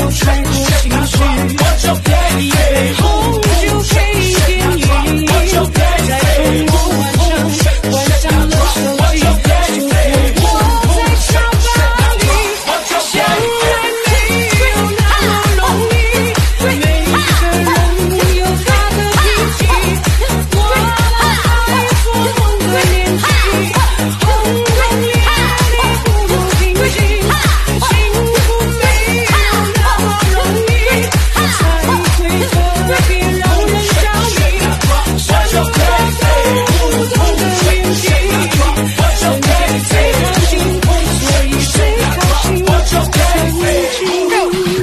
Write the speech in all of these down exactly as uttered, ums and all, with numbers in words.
穿过情绪，一杯红酒配电影，在疯魔晚上关上了手机，就算我在沙发里，相爱没有那么容易，每一个人有他的脾气，我还做梦的年纪，轰轰烈烈不如平静，幸福没有那么容易，才会特别让人着迷，身在不同的年纪，身在最靠近，所以最靠近才会近。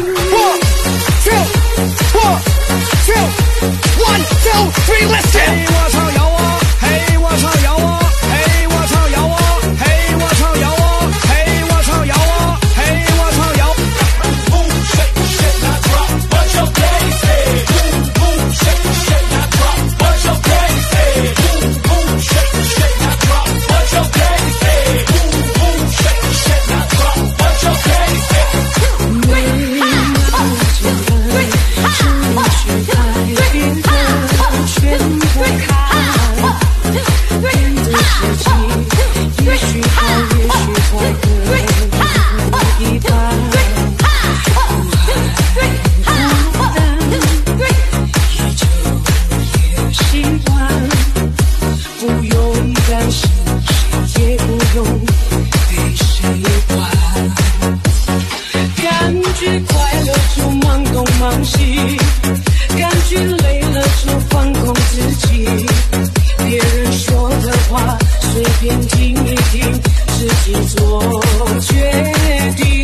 One, two, three, listen! 嘿，我操摇啊！嘿，我操摇啊！嘿，我操摇啊！嘿，我操摇啊！嘿，我操摇啊！嘿，我操摇。Boom, shake, shake, not drop. What's your crazy? Boom, boom, shake, shake, not drop. What's your crazy? Boom, boom, shake, shake, not drop. What's your crazy? Boom, boom, shake, shake, not drop. What's your crazy? 没那么简单，是我去改变的全部看，变得实际，也许好，也许坏的一半，不孤单，依旧也习惯，不用担心，谁也不用被谁管。感觉快乐就忙东忙西，感觉累了就放空自己，别人说的话随便听一听，自己做决定。